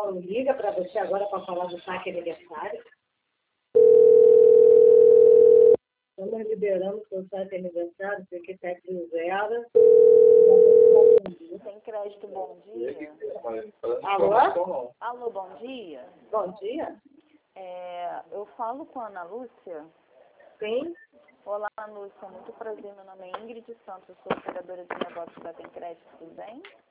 Paulo liga para você agora para falar do saque aniversário. Estamos liberando o saque aniversário, porque está cruzada. Tem crédito, bom dia. Alô? Alô, bom dia. Bom dia. Eu falo com a Ana Lúcia. Sim. Olá, Ana Lúcia. Muito prazer. Meu nome é Ingrid Santos. Eu sou operadora de negócios da Tem Crédito, tudo bem?